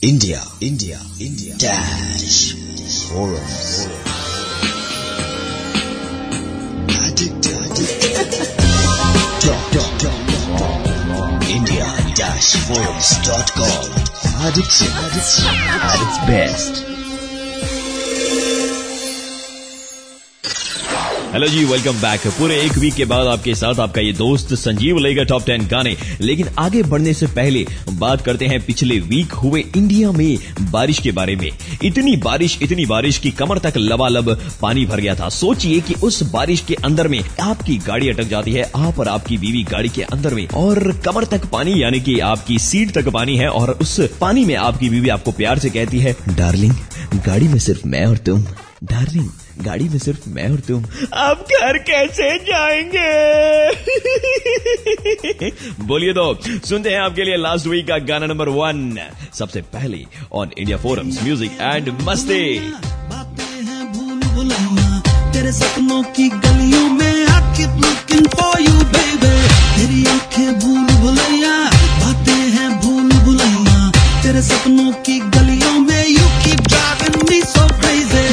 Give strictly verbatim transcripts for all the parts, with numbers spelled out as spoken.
India, India, India dash forums. India dash forums dot com. Addiction at its best. Hello जी, welcome back. पूरे एक week के बाद आपके साथ आपका ये दोस्त संजीव लेगा टॉप टेन गाने। लेकिन आगे बढ़ने से पहले बात करते हैं पिछले वीक हुए इंडिया में बारिश के बारे में। इतनी बारिश इतनी बारिश की कमर तक लबालब पानी भर गया था। सोचिए कि उस बारिश के अंदर में आपकी गाड़ी अटक जाती है, आप और आपकी बीवी गाड़ी के अंदर में, और कमर तक पानी यानी कि आपकी सीट तक पानी है, और उस पानी में आपकी बीवी आपको प्यार से कहती है, डार्लिंग गाड़ी में सिर्फ मैं और तुम, डार्लिंग गाड़ी में सिर्फ मैं और तुम, आप घर कैसे जाएंगे? बोलिए तो सुनते हैं आपके लिए लास्ट वीक का गाना नंबर वन। सबसे पहले on India forums music and Masti. बातें हैं भूल भुलैया तेरे सपनों की गलियों में, I keep looking for you baby। तेरी आंखें भूल भुलैया, बातें हैं भूल भुलैया तेरे सपनों की गलियों में, you keep driving me so crazy।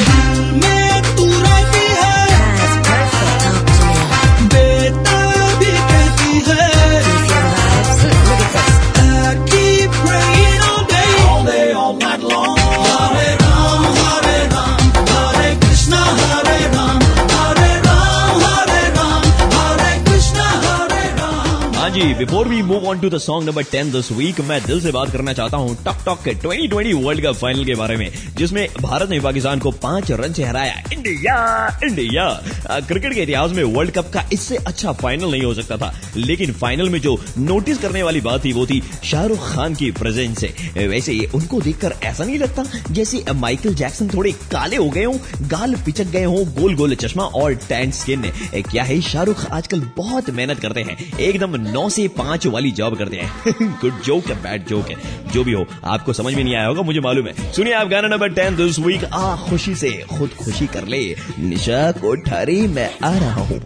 जी, before we move on to the song number ten this week, मैं दिल से बात करना चाहता हूँ टॉक टॉक के twenty twenty world cup final के बारे में, जिसमें भारत ने पाकिस्तान को पांच रन से हराया। इंडिया इंडिया क्रिकेट के इतिहास में वर्ल्ड कप का इससे अच्छा फाइनल नहीं हो सकता था। लेकिन फाइनल में जो नोटिस करने वाली बात थी वो थी शाहरुख खान की प्रेजेंस से। वैसे उनको देखकर ऐसा नहीं लगता जैसे माइकल जैक्सन थोड़े काले हो गए हों, गाल पिचक गए हों, गोल गोल चश्मा और टैन स्किन। क्या है, शाहरुख आजकल बहुत मेहनत करते हैं, एकदम नौ से पांच वाली जॉब करते हैं। गुड जोक है, बैड जोक है, जो भी हो आपको समझ में नहीं आया होगा, मुझे मालूम है। सुनिए आप गाना नंबर टेन दिस वीक, आ खुशी से खुद खुशी कर ले, निशा कोठारी मैं आ रहा हूँ।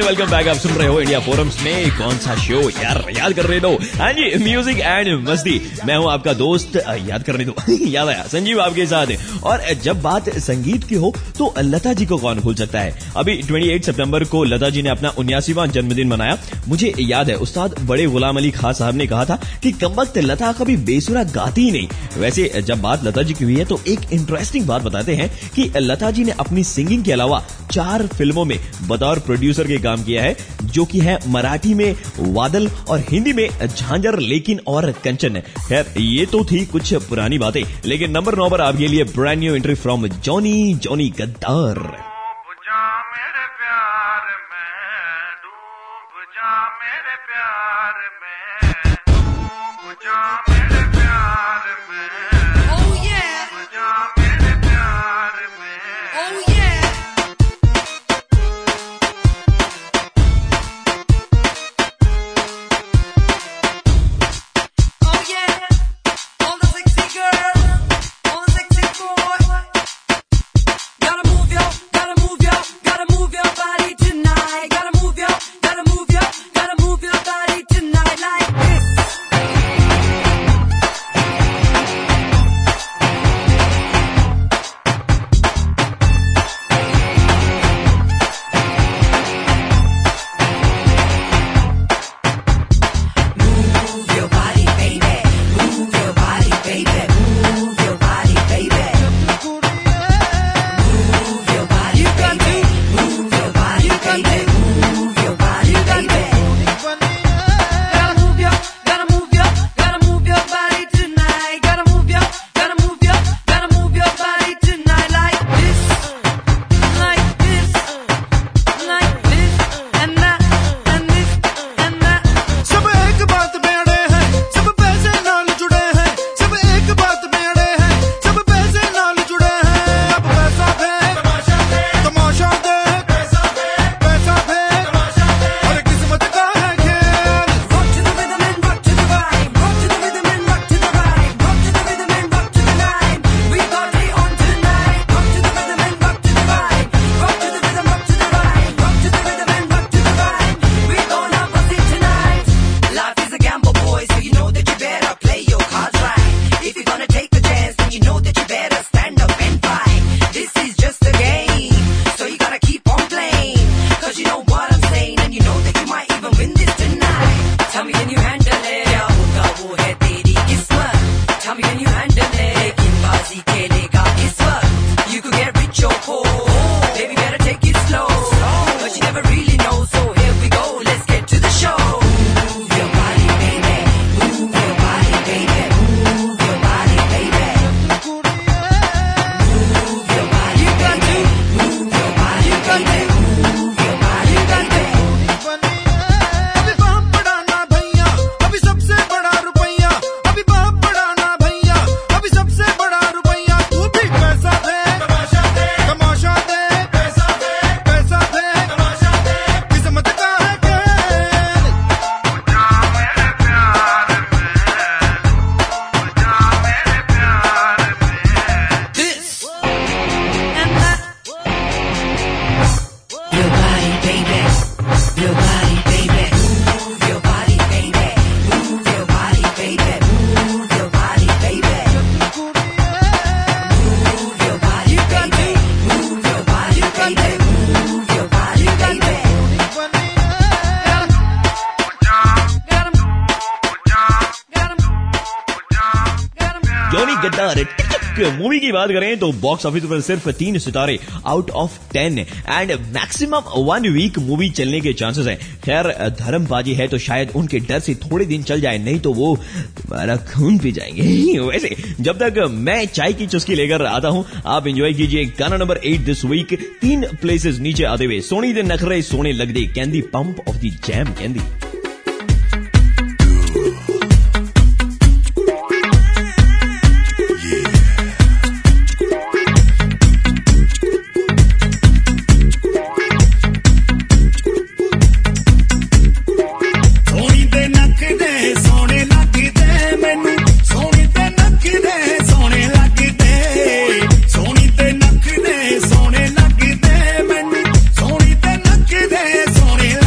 Welcome back. आप सुन रहे हो इंडिया फोरम्स में कौन सा शो यार, याद कर रहे दो। हाँ जी, म्यूजिक एंड मस्ती। मैं हूँ आपका दोस्त, याद करने दो याद आया, संजीव आपके साथ है। और जब बात संगीत की हो तो लता जी को कौन भूल सकता है। अभी अट्ठाईस सितंबर को लता जी ने अपना उन्यासीवां जन्मदिन मनाया। मुझे याद है उस्ताद बड़े गुलाम अली खान साहब ने कहा था कि कमबख्त लता कभी बेसुरा गाती ही नहीं। वैसे जब बात लता जी की हुई है तो एक इंटरेस्टिंग बात बताते हैं कि लता जी ने अपनी सिंगिंग के अलावा चार फिल्मों में बतौर प्रोड्यूसर के काम किया है, जो कि है मराठी में वादल और हिंदी में झांझर, लेकिन और कंचन। खैर ये तो थी कुछ पुरानी बातें, लेकिन नंबर नौ पर आपके लिए brand new entry from Johnny Johnny Gaddaar. Movie की बात करें तो बॉक्स ऑफिस पर सिर्फ तीन सितारे out of ten and maximum one week movie चलने के चांसेस हैं। खैर धर्मबाजी है तो शायद उनके डर से थोड़े दिन चल जाए, नहीं तो वो तुम्हारा खून पी जाएंगे। वैसे जब तक मैं चाय की चुस्की लेकर आता हूं, आप एंजॉय कीजिए गाना नंबर एट दिस वीक। तीन प्लेसेस नीचे आते हुए सोनी दे नखरे सोने लग दे, candy pump of the jam candy. सोने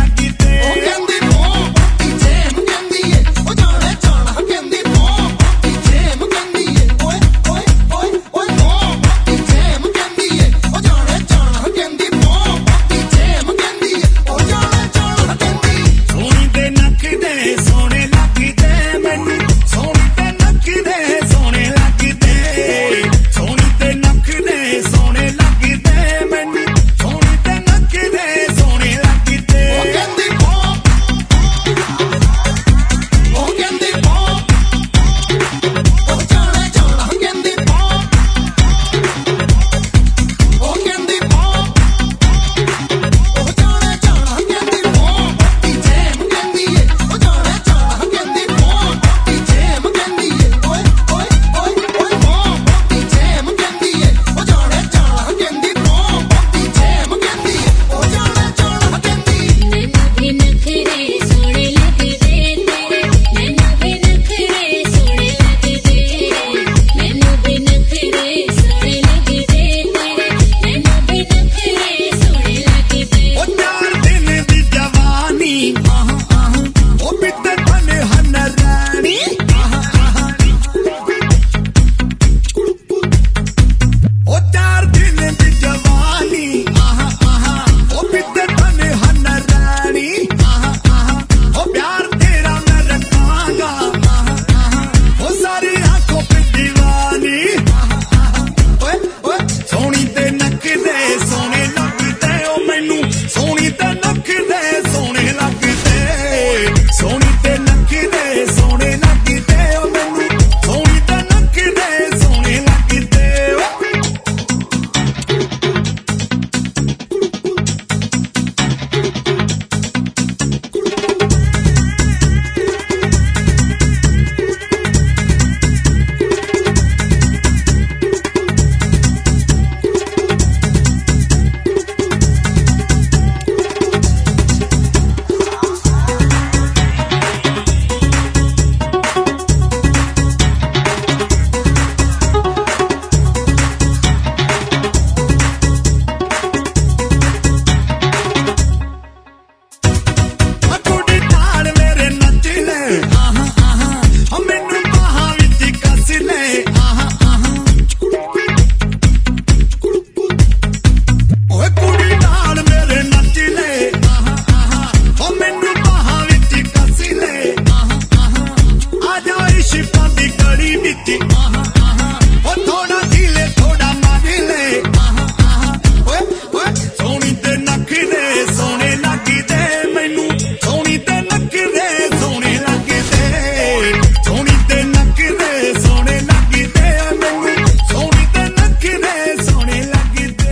जी आहा आहा ओ थोड़ा झीले थोड़ा मारिले आहा आहा ओए ओए सोनी ते नक दे सोने लगी दे मैनू सोनी ते नक दे सोने लगी दे सोनी ते नक दे सोने लगी दे मैनू सोनी ते नक दे सोने लगी दे।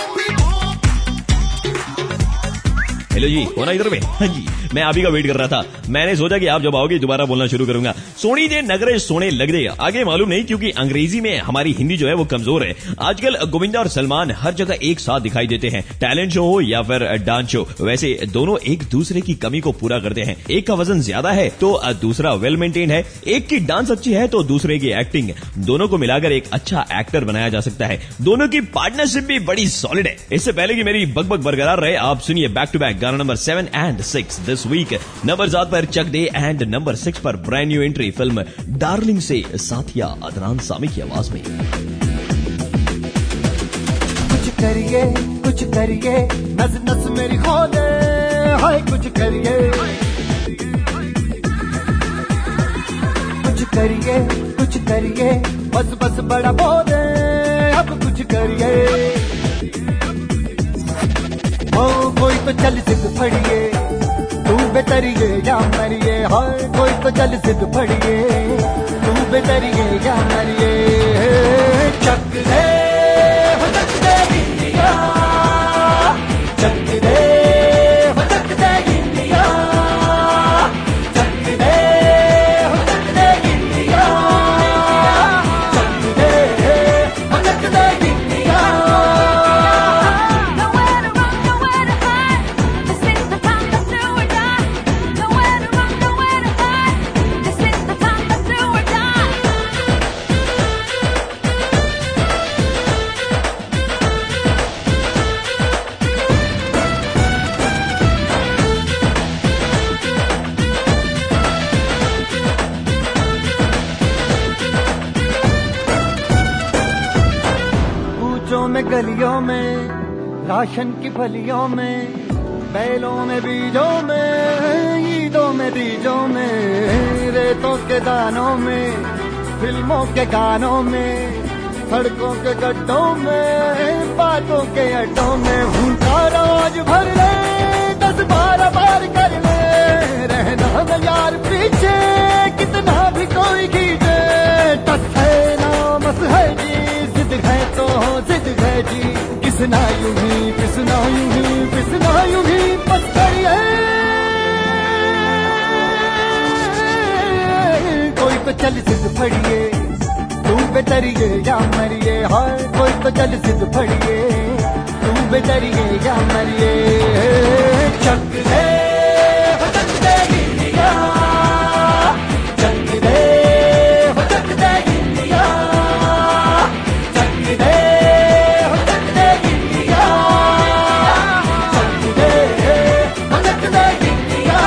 हेलो जी, होना इधर में? हाँ जी, मैं आप ही का वेट कर रहा था। मैंने सोचा कि आप जब आओगे दोबारा बोलना शुरू करूंगा। सोनी दे नगरे सोने लग दे, आगे मालूम नहीं क्योंकि अंग्रेजी में हमारी हिंदी जो है वो कमजोर है। आजकल गोविंदा और सलमान हर जगह एक साथ दिखाई देते हैं, टैलेंट शो हो या फिर डांस शो। वैसे दोनों एक दूसरे की कमी को पूरा करते हैं। एक का वजन ज्यादा है तो दूसरा वेल मेंटेन है, एक की डांस अच्छी है तो दूसरे की एक्टिंग। दोनों को मिलाकर एक अच्छा एक्टर बनाया जा सकता है। दोनों की पार्टनरशिप भी बड़ी सॉलिड है। इससे पहले कि मेरी बकबक बरकरार रहे, आप सुनिए बैक टू बैक गाना number seven and six this week. Number सात पर चक दे एंड नंबर सिक्स पर brand new entry film darling से साथिया अदनान सामी की आवाज में। कुछ करिए कुछ करिए नस नस मेरी खोले हाय कुछ करिए कुछ करिए कुछ करिए बस बस बड़ा बोले अब कुछ करिए ओ कोई तो चल जिद फड़िए तू बेतरिए या मरिए हाय कोई तो चल जिद फड़िए तू बेतरिए या मरिए चक दे हो चक दे इंडिया चक दे हो चक दे इंडिया चक दे हो चक दे इंडिया चक दे हो चक दे इंडिया। में गलियों में राशन की फलियों में बैलों में बीजों में ईदों में बीजों में रेतों के दानों में फिल्मों के गानों में सड़कों के गड्ढों में बातों के अड्डों में भूलता रोज भर ले दस बारह बार कर ले रहना न यार पीछे कितना भी कोई खींचे टस है ना मस है जी जिद है तो जिद है जी किसना यूं ही पिसना यूं ही पिसना यूं ही बस करिए कोई तो चल जिद फड़िए तू बेतरिए या मरिए हाय कोई तो चल जिद फड़िए तू बेतरिए या मरिए चक दे हो चक दे इंडिया चक दे हो चक दे इंडिया चक दे हो चक दे इंडिया चक दे हो चक दे इंडिया।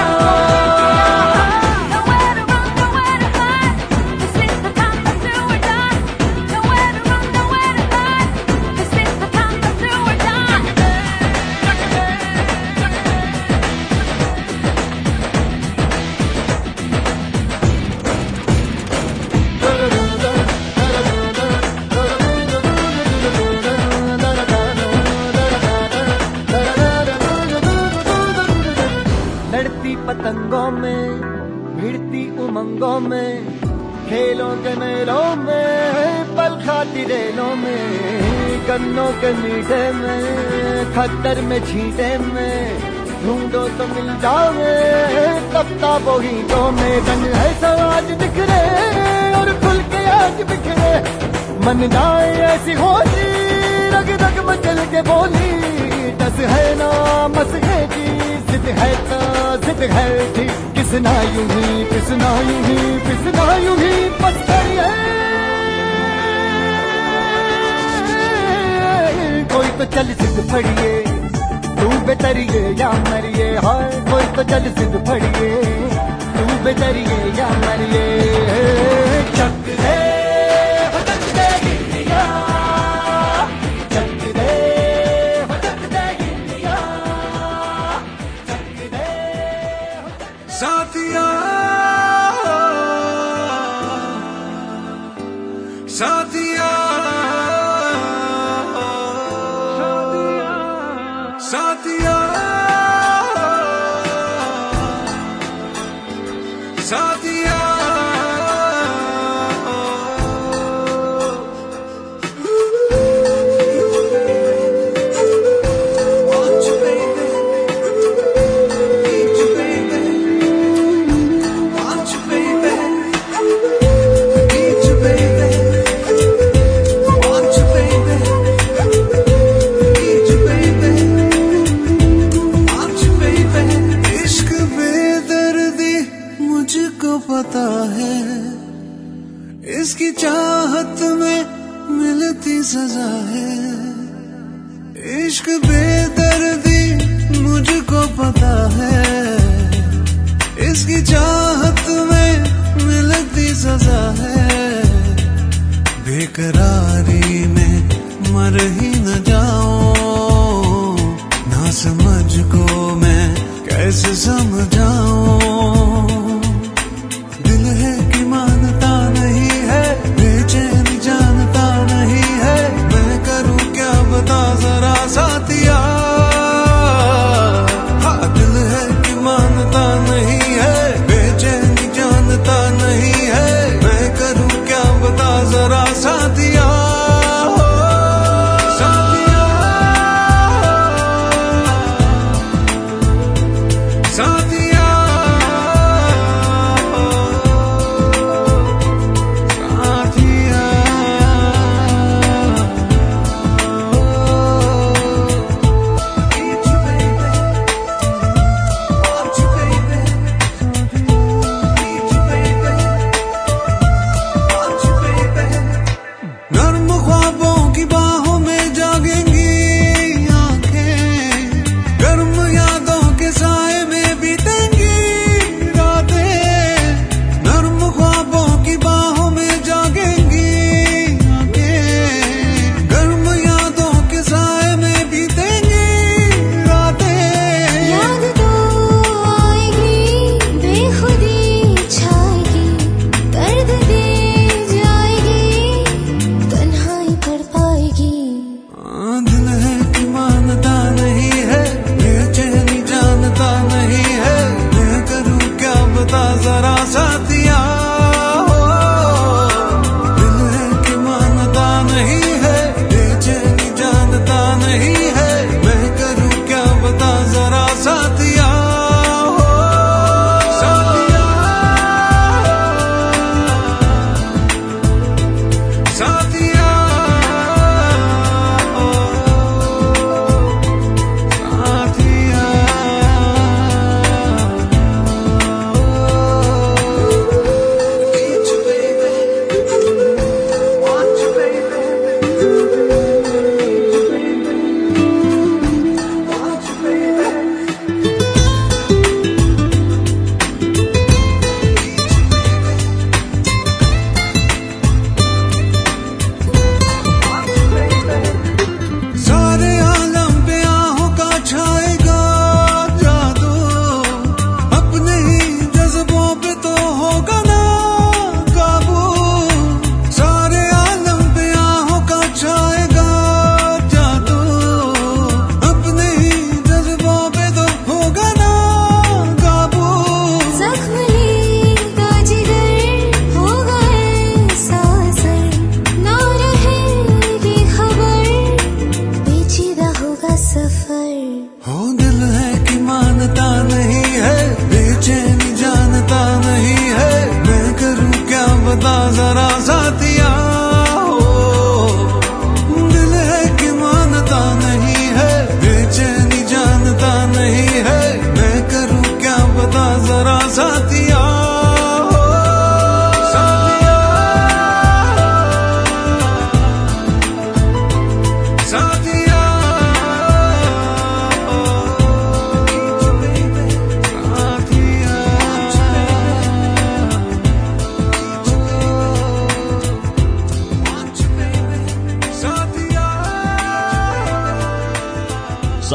लड़ती पतंगों में भिड़ती उमंगों में खेलों के मेलों में पल खाती रेलों में गन्नों के मीठे में खद्दर में छींटे में ढूंढो तो मिल जाओगे तपता बोहीटों में रंग है सब आज बिखरे और खुल के आज बिखरे मन जाए ऐसी होली रग रग मचल के बोली दस है ना मस है जी जिद है तो जिद है जी किसना यूं ही पिसना यूं ही पिसना यूं ही बस करिए कोई तो चल जिद फड़िए तू बेतरिए या मरिए हाय कोई तो चल जिद फड़िए तू बेतरिए या मरिए चक दे हो चक दे इंडिया चक दे हो चक दे इंडिया चक दे हो चक साथिया साथिया पता है इसकी चाहत में मिलती सजा है। इश्क बेदर्दी मुझको पता है इसकी चाहत में मिलती सजा है। बेकरारी में मर ही न जाऊं ना समझ को मैं कैसे समझाऊं। मानता नहीं है बेचैनी जानता नहीं है मैं करूं क्या बता जरा साथिया। हाँ दिल है कि मानता नहीं है बेचैनी जानता नहीं है मैं करूं क्या बता जरा साथिया। साथिया साथिया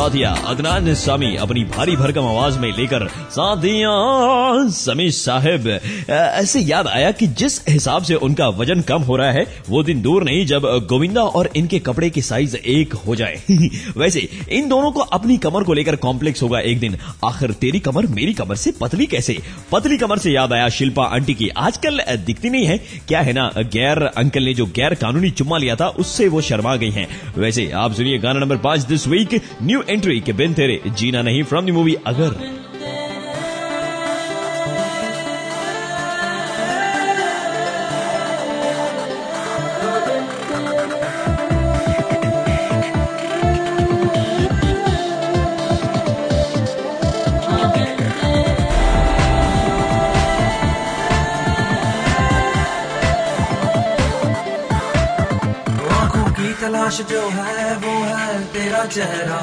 साथिया अदनान सामी अपनी भारी भरकम आवाज में लेकर साथिया समी साहिब। ऐसे याद आया कि जिस हिसाब से उनका वजन कम हो रहा है वो दिन दूर नहीं जब गोविंदा और इनके कपड़े की साइज एक हो जाए। वैसे इन दोनों को अपनी कमर को लेकर कॉम्प्लेक्स होगा एक दिन। आखिर तेरी कमर मेरी कमर से पतली कैसे? पतली कमर से याद आया शिल्पा आंटी की। आजकल दिखती नहीं है क्या है ना, गैर अंकल ने जो गैर कानूनी चुम्मा लिया था उससे वो शर्मा गई हैं। वैसे आप सुनिए गाना नंबर पांच दिस वीक, न्यू एंट्री के बिन तेरे जीना नहीं फ्रॉम द मूवी अगर। तलाश जो है वो है तेरा चेहरा,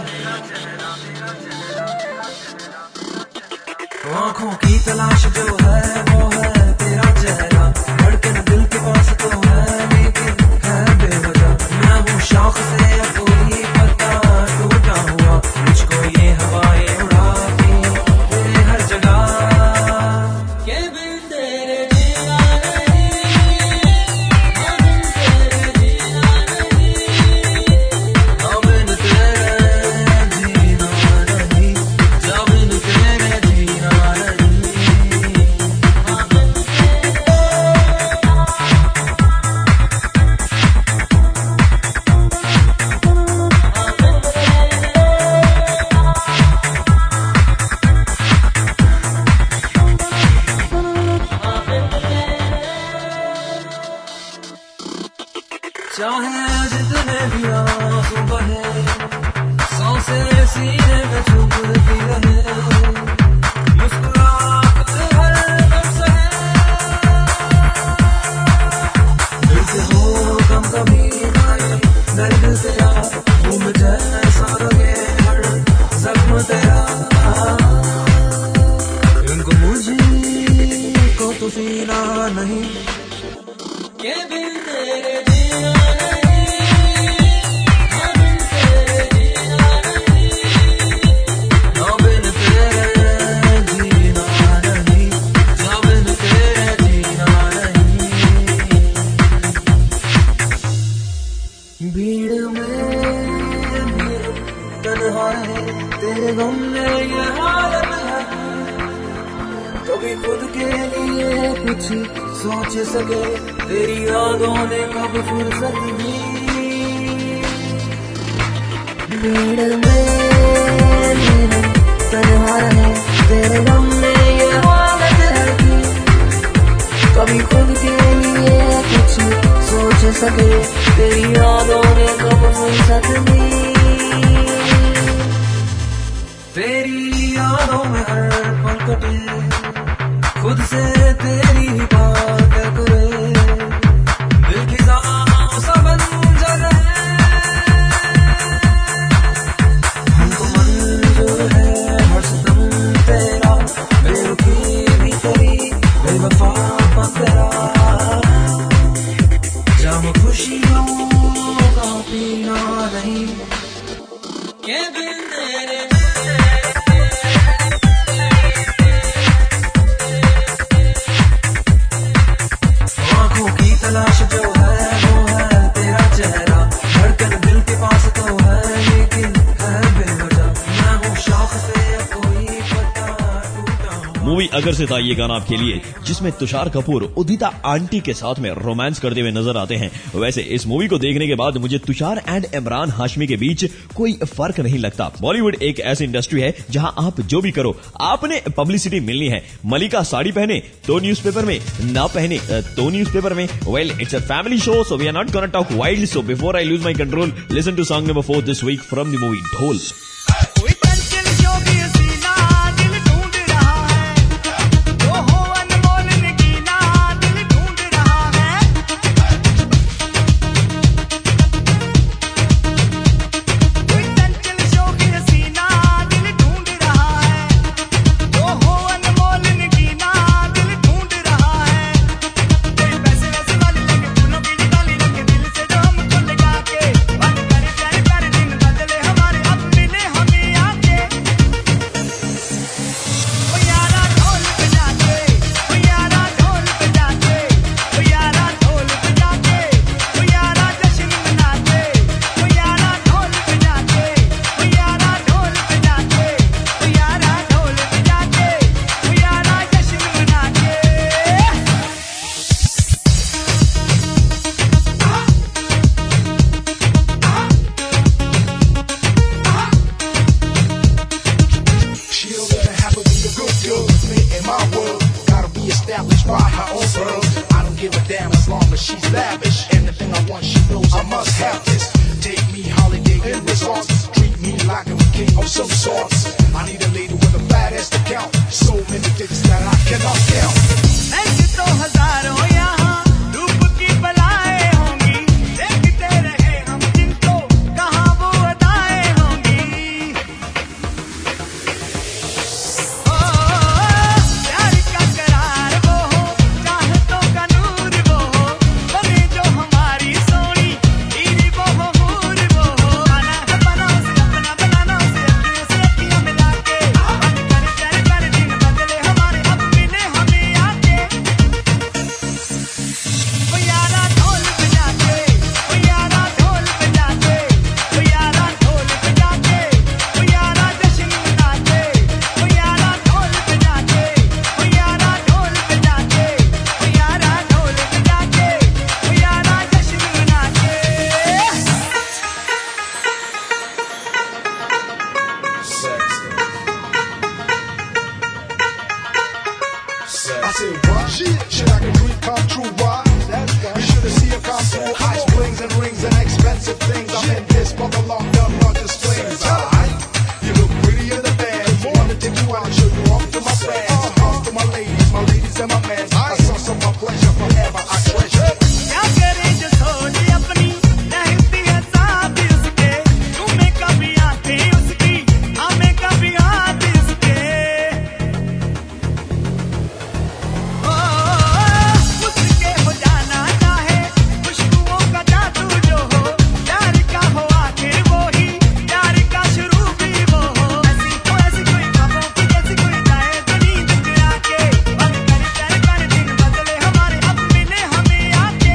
आँखों की तलाश जो है वो है तेरा चेहरा, धड़कन दिल के पास तो है लेकिन है बेवजह। मैं हूँ शौक से कोई पता टूटा हुआ, मुझको ये हवाएं उड़ाती तेरे हर जगह के बिन तेरे जीना चाहे जितने भी आंसू बहे, सांसें सीने में चुभती रहे, मुस्कुराहट हर दम सहे, दिल से हो कम कभी आए, दर्द तेरा घूम जाए ऐसा लगे हर जख्म तेरा, इनको मुझे को तो सीना नहीं के बिन तेरे जीना भीड़ में तन्हा है तेरे गम में ये हालत है, कभी खुद के लिए कुछ सोच सके तेरी यादों ने कब फुर्सत दी। भीड़ में तन्हा है तेरे गम में ये हालत है, कभी खुद के लिए कुछ सोच सके तेरी यादों ने कब फुर्सत दी। तेरी यादों में हर पल कटे, खुद से तेरी ही बात करे, दिल की सा बंजर है, हमको मंजूर है हर सितम तेरा, बेरुखी भी तेरी बेवफा तेरा, जाम खुशियों का पीना नहीं के बिन तेरे तलाश जो है वो है तेरा चेहरा, धड़कन दिल के पास तो है लेकिन है बेवजह। मैं हूँ शौक से कोई पता टूटा। मूवी अगर से था ये गाना आपके लिए, जिसमें तुषार कपूर उदिता आंटी के साथ में रोमांस करते हुए नजर आते हैं। वैसे इस मूवी को देखने के बाद मुझे तुषार एंड इमरान हाशमी के बीच कोई फर्क नहीं लगता। बॉलीवुड एक ऐसी इंडस्ट्री है जहां आप जो भी करो आपने पब्लिसिटी मिलनी है। मलिका साड़ी पहने तो न्यूज़पेपर में, ना पहने तो न्यूज़पेपर में। Well it's a family show so we are not gonna talk wild, so before I lose my control listen to song number four this week from the movie Dhol. मिले girls. I don't give a damn as long as she's lavish. Anything I want, she knows I must have this. Take me holiday in resorts. Treat me like I'm a king of some sorts. I need a lady with a fat ass to count. So many things that I cannot count. ऐसे तो हजारों यहाँ रूप की बलाएं होंगी, देखते रहे हम जिनको कहाँ वो अदाएं होंगी। ओ प्यार का करार वो हो, चाहतों का नूर वो हो, बने जो हमारी सोनी हीरी वो हो, हूर वो हो। आना है बनाओ से अपना, बनाना उसे अपनी से अखियाँ मिला के, बंद कर कर कर दिन बदले हमारे, अब मिले हमें आके। ओ यारा ढोल बजा के, ओ यारा ढोल बजा के, ओ यारा ढोल बजा के, ओ यारा जश्न मना के, ओ यारा ढोल बजा के, ओ यारा ढोल बजा के, ओ यारा ढोल बजा के, ओ यारा जश्न मना के। I said, what? Shit, shit, I can dream come true. Why? You should have seen her come through. Ice blings and rings and expensive things. I'm in this for the long term, not just flings. Alright, you look pretty in the bed. Wanna take you out, show you off to my friends. Off to my ladies, my ladies and my men. I saw some my pleasure forever. I treasure. क्या करे जो सोच अपनी रहती है साथ उसके, तुम्हें कभी आंखें उसकी, हमें कभी हाथ उसके। ओ उसके हो जाना चाहे खुशबुओं का जादू जो हो, प्यार का हो आखिर वो ही, प्यार का शुरू भी वो हो। ऐसी तो ऐसी कोई ख्वाबों की जैसी कोई जाए तो नींद के आके, बंद कर कर कर दिन बदले हमारे, अब मिले हमें आके।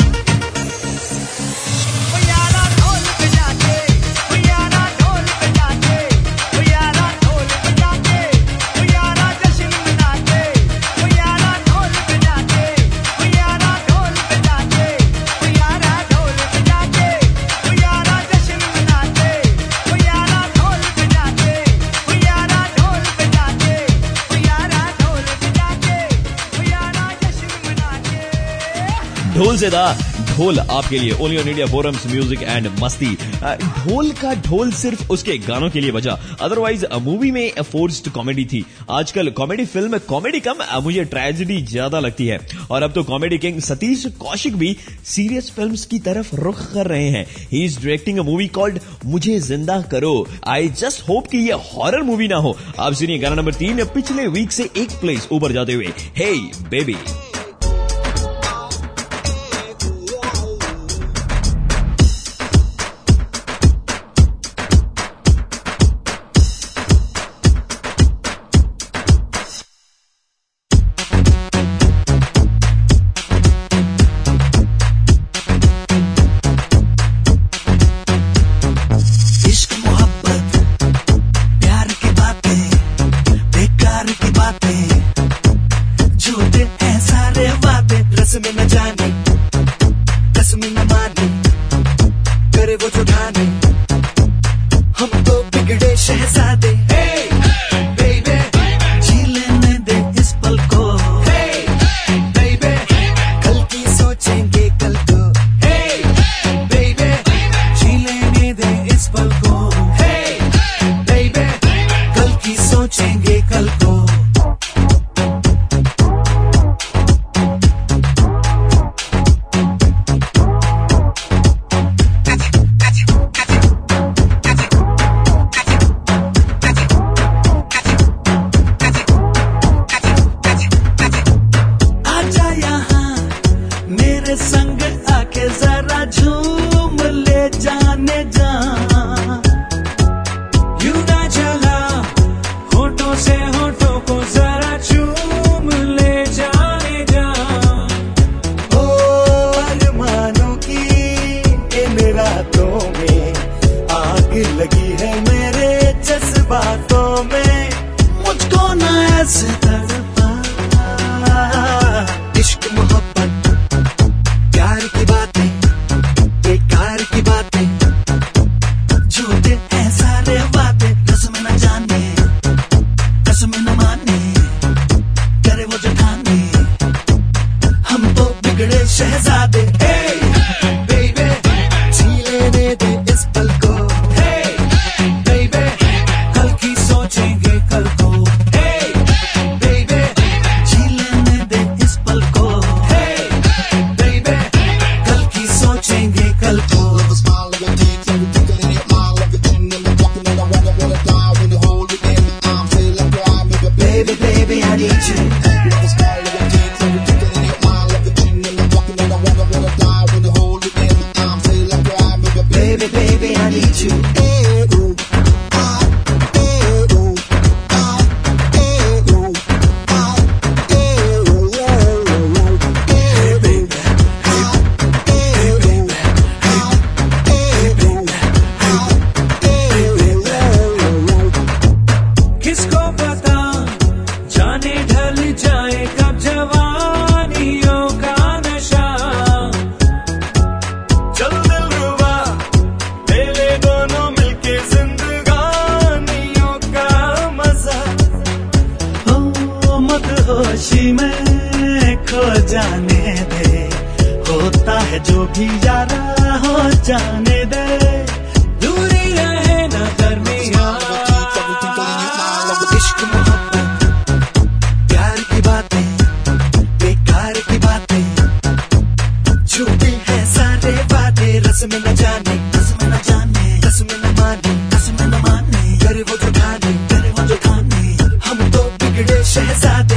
ओ यारा ढोल बजा के, ओ यारा ढोल बजा के, ओ यारा ढोल बजा के, ओ यारा जश्न मना के, ओ यारा ढोल बजा के, ओ यारा ढोल बजा के, ओ यारा ढोल बजा के, ओ यारा जश्न मना के, ओ यारा ढोल बजा के, ओ यारा ढोल बजा के, ओ यारा ढोल बजा के, ओ यारा जश्न मना के। ढोल से था ढोल आपके लिए only on India forums music and Masti. Uh, ढोल का ढोल सिर्फ उसके गानों के लिए बजा, अदरवाइज मूवी में फोर्स्ड कॉमेडी थी। आजकल कॉमेडी फिल्म कॉमेडी कम, अ, मुझे ट्रेजेडी ज्यादा लगती है। और अब तो कॉमेडी किंग सतीश कौशिक भी सीरियस फिल्म्स की तरफ रुख कर रहे हैं। He is directing a movie called मुझे जिंदा करो। आई जस्ट होप कि ये हॉरर मूवी ना हो। आप सुनिए गाना नंबर तीन, पिछले वीक से एक प्लेस ऊपर जाते हुए, हे बेबी। इश्क मोहब्बत प्यार की बातें, बेकार की बातें, झूठे हैं सारे वादे, रस में न जाने रस में न माने, करे वो जो ठाने, हम तो बिगड़े शहजादे। Hey, baby, जी लेने दे इस पल को। Hey, baby, कल की सोचेंगे कल को। Hey, baby, जी लेने दे इस पल को। Hey, baby, कल की सोचेंगे कल को। आजा यहाँ मेरे संग आके जरा झूम ले जाने जा, यूं ना चला होठों से होठों को जरा चूम ले जाने जा। ओ अरमानों की इन रातों में आग लगी है मेरे जज्बातों में, मुझको ना ऐसे तड़पा। इश्क मोहब्बत प्यार जाने दे, होता है जो भी यारा हो जाने दे, दूरी रहे ना दरमियां। इश्क मोहब्बत प्यार की बातें, बेकार की बातें, झूठे हैं सारे वादे, रस्म न जाने, रस्म न जाने, रस्म न माने, रस्म न माने, करे वो जो ठाने, करे वो जो ठाने, हम तो बिगड़े शहजादे।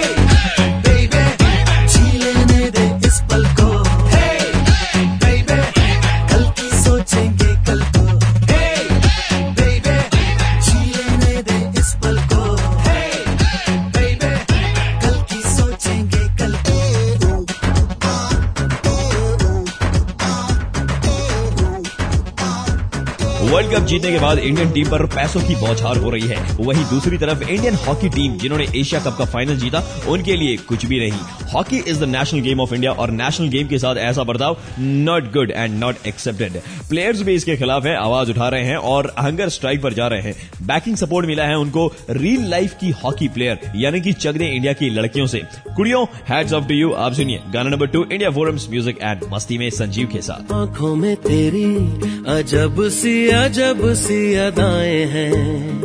वर्ल्ड कप जीतने के बाद इंडियन टीम पर पैसों की बौछार हो रही है, वहीं दूसरी तरफ इंडियन हॉकी टीम जिन्होंने एशिया कप का फाइनल जीता, उनके लिए कुछ भी नहीं। Hockey is the national game of India और नेशनल गेम के साथ ऐसा बर्ताव not good and not accepted. Players भी इसके खिलाफ है, आवाज उठा रहे हैं और हंगर स्ट्राइक पर जा रहे हैं। बैकिंग सपोर्ट मिला है उनको रियल लाइफ की हॉकी प्लेयर यानी कि चकदे इंडिया की लड़कियों से। कुड़ियों, हैट्स ऑफ टू यू। आप सुनिए गाना number two, India forums music and मस्ती में संजीव के साथ। आंखों में तेरी अजब सी अजब सी अदाएं हैं,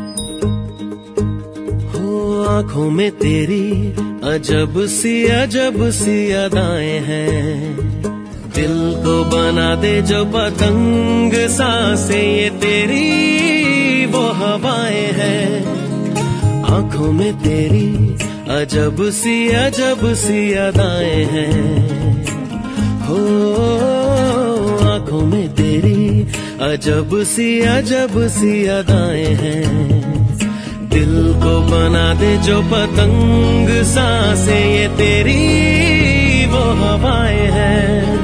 हो आंखों में तेरी अजब सी अजब सी अदाएं हैं, दिल को बना दे जो पतंग सांसें ये तेरी वो हवाएं हैं। आंखों में तेरी अजब सी अजब सी अदाएं हैं, हो आंखों में तेरी अजब सी अजब सी अदाएं हैं, दिल को बना दे जो पतंग सांसें ये तेरी वो हवाएं हैं।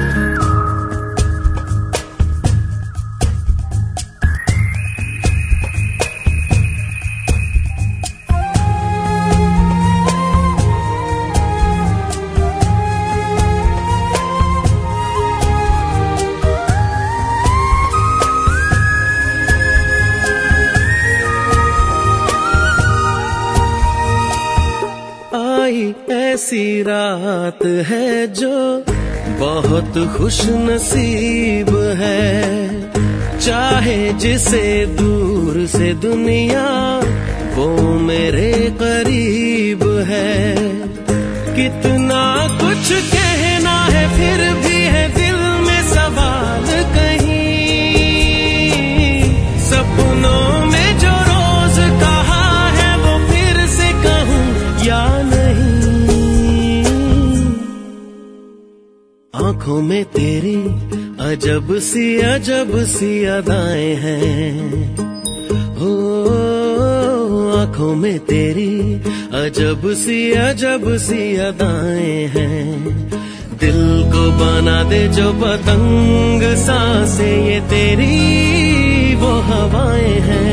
ऐसी रात है जो बहुत खुश नसीब है, चाहे जिसे दूर से दुनिया वो मेरे करीब है। कितना कुछ कहना है फिर भी है दिल में सवाल कहीं, सपनों में जो रोज कहा है वो फिर से कहूँ या नहीं। आंखों में तेरी अजब सी अजब सी अदाएं हैं, हो आंखों में तेरी अजब सी अजब सी अदाएं हैं, दिल को बना दे जो पतंग सांसें ये तेरी वो हवाएं हैं।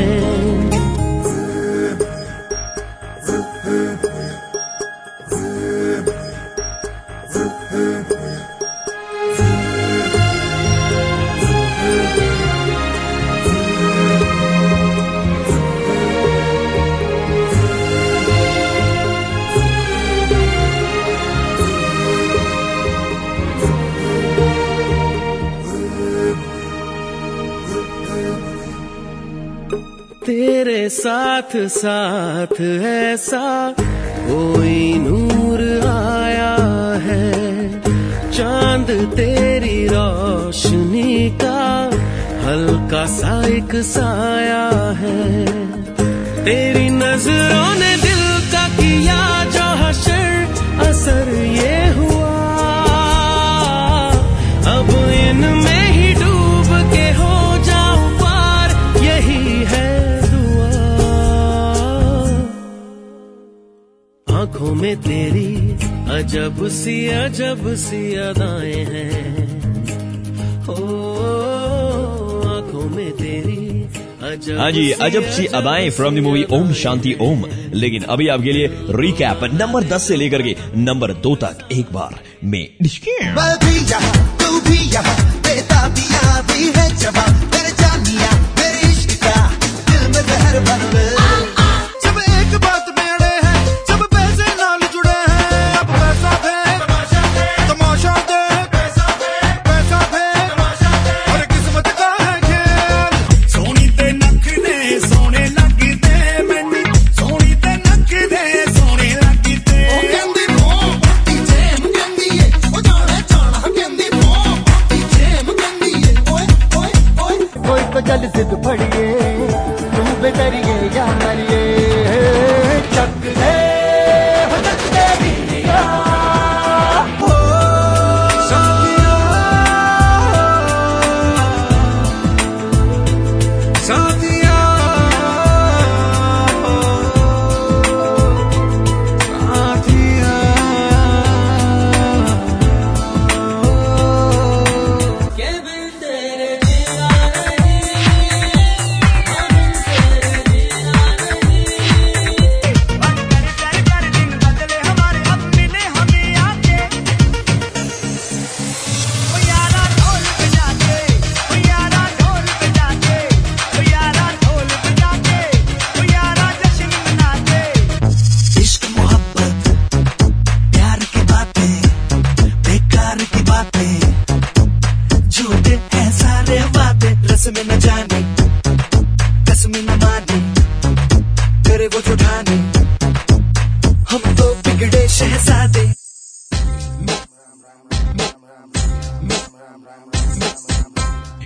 तेरे साथ साथ ऐसा कोई नूर आया है, चांद तेरी रोशनी का हल्का सा एक साया है। तेरी नजरों ने दिल का किया जो हशर असर ये हुआ, अब इनमें ही डूब के हो जाऊं पार, यही है आंखों में तेरी अजब सी अजब सी अदाएं हैं, ओ आंखों में तेरी अजब। हाँ जी, अजब सी अदाएं from the movie Om Shanti Om. लेकिन अभी आपके लिए रिकैप नंबर दस से लेकर के नंबर दो तक एक बार में। मैं भी यहाँ, तू भी यहाँ, बेताबियां भी है जवां, तेरे जानिया मेरे इश्क का दिल में जहर बन गए। सब एक बात में अड़े हैं, सब पैसे नाल जुड़े हैं, अब पैसा दे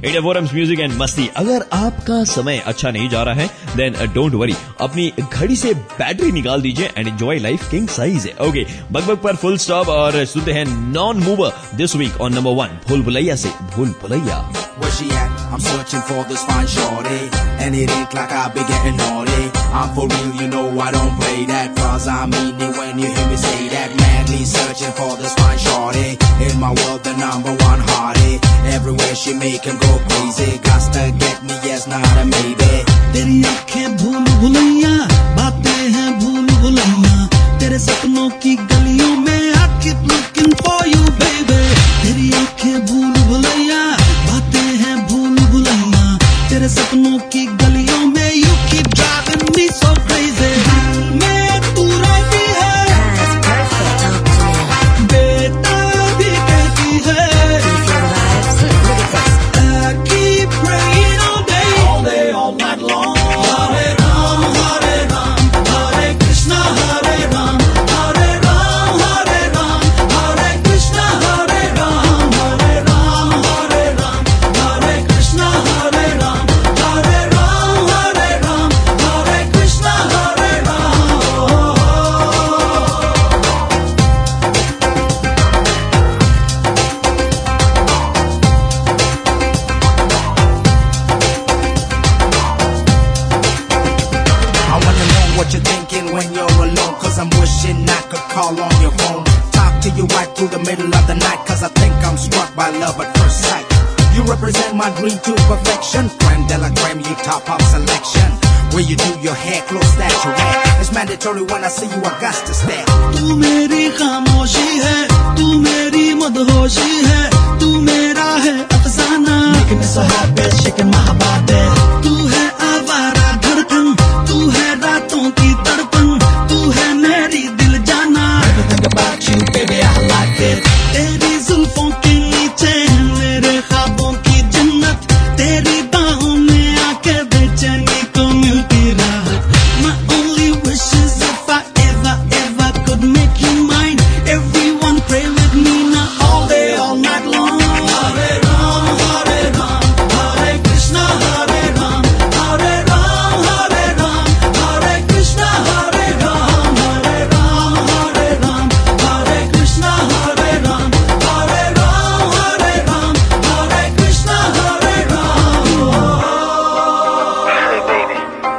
India forums music and Masti. अगर आपका समय अच्छा नहीं जा रहा है देन डोंट वरी, अपनी घड़ी से बैटरी निकाल दीजिए and enjoy life king size है। ओके, बकबक पर फुल स्टॉप और सुनते हैं non mover this week on number one Bhool Bhulaiyaa से भूल Bhulaiyaa. Where she at? I'm searching for this fine shorty, and it ain't like I be getting naughty. I'm for real, you know I don't play that, cause I mean it when you hear me say that. Madly searching for this fine shorty, in my world the number one hottie. Everywhere she make him go crazy, got to get me, yes, not a maybe. तेरी आंखें भूल भुलैया, बातें हैं भूल भुलैया, तेरे सपनों की गलियों में I keep looking for you baby. तेरी आंखें भूल भुलैया, बातें हैं भूल भुलैया, तेरे सपनों की गलियों में you keep driving me so crazy. मैं तू रहती है, बेटा भी कहती है, I keep praying all day, all day, all night long. Hare Ram, Hare Ram, Hare Krishna, Hare Ram, Hare Ram, Hare Ram, Hare Krishna, Hare Ram, Hare Ram, Hare Ram, Hare Krishna, Hare Ram, Hare Ram, Hare Ram, Hare Krishna, Hare Ram. I wanna know what you're thinking when you're alone, cause I'm wishing I could call on your phone. Talk to you right through the middle of the night, cause I think I'm struck by love at first sight. You represent my dream to perfection, creme de la creme, you top of selection. Where you do your hair, close that you wear, it's mandatory when I see you, I got to stare. तू मेरी खामोशी है, तू मेरी मदहोशी है, तू मेरा है अफसाना, making me so happy, shaking my body. तू है आवारा धड़कन, तू है रातों की तड़पन, तू है मेरी दिल जाना. Everything about you, baby, I like it. तेरी जुल्फों के नीचे है मेरे ख्वाबों की जन्नत, तेरी बाहों में आके बेचैनी को मिलती राहत. My only wish is if I ever, ever could make you mine. Everyone pray with me now all day, all night long. Hare Ram, Hare Ram, Hare Krishna, Hare Ram, Hare Ram, Hare Ram, Hare Krishna, Hare Ram, Hare Ram, Hare Ram, Hare Krishna, Hare Ram, Hare Ram, Hare Ram, Hare Krishna, Hare Ram. Hey baby,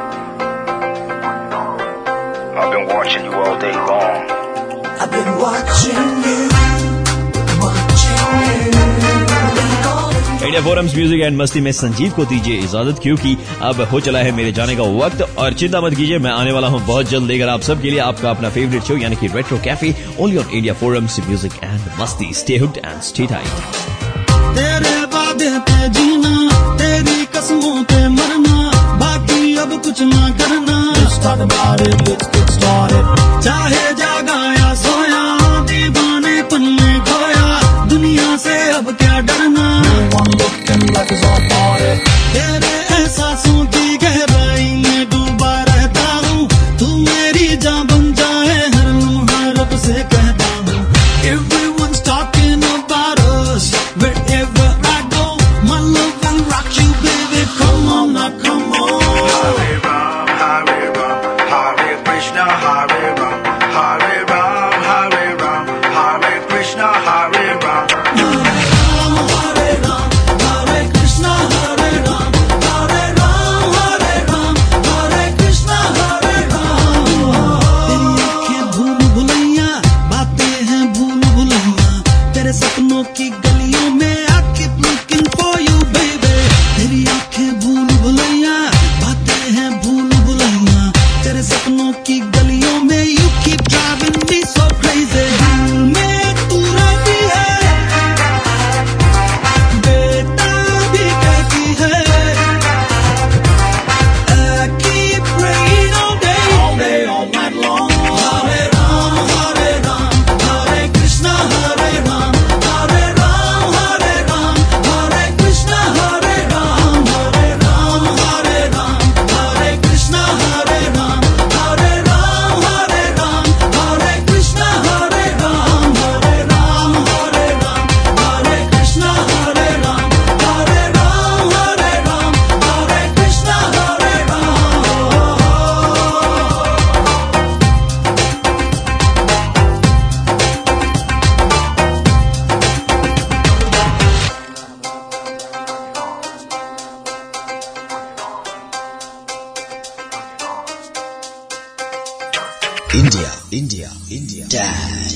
I've been watching you all day long. I've been watching you, watching you. India forums music and मस्ती में संजीव को दीजिए इजाजत, क्योंकि अब हो चला है मेरे जाने का वक्त। और चिंता मत कीजिए, मैं आने वाला हूं बहुत जल्द लेकर आप सबके लिए आपका अपना फेवरेट शो यानी कि retro cafe, only on India forums music and Masti. Stay hooked and stay tight. तेरे वादे पे जीना, तेरी कसमों पे मरना, बाकी अब कुछ ना करना. Let's talk about it, let's get started. चाहे जागा या सोया, दीवानेपन में खोया, दुनिया से अब क्या डरना. One look and life is all party. तेरे एहसासों की गहराई में डूबा रहता हूँ, तू मेरी जान बन जाए हर लम्हा रब से कहता हूँ. Everyone's talking about us, wherever I go, my love will rock you, baby. Come on now, come on. Hare Ram, Hare Ram, Hare Krishna, Hare Ram, Hare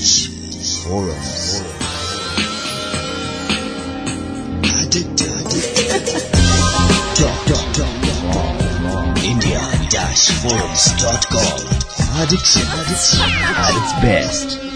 Forums. Addict, Talk, talk, talk, talk. India Forums dot com. Addiction at its best.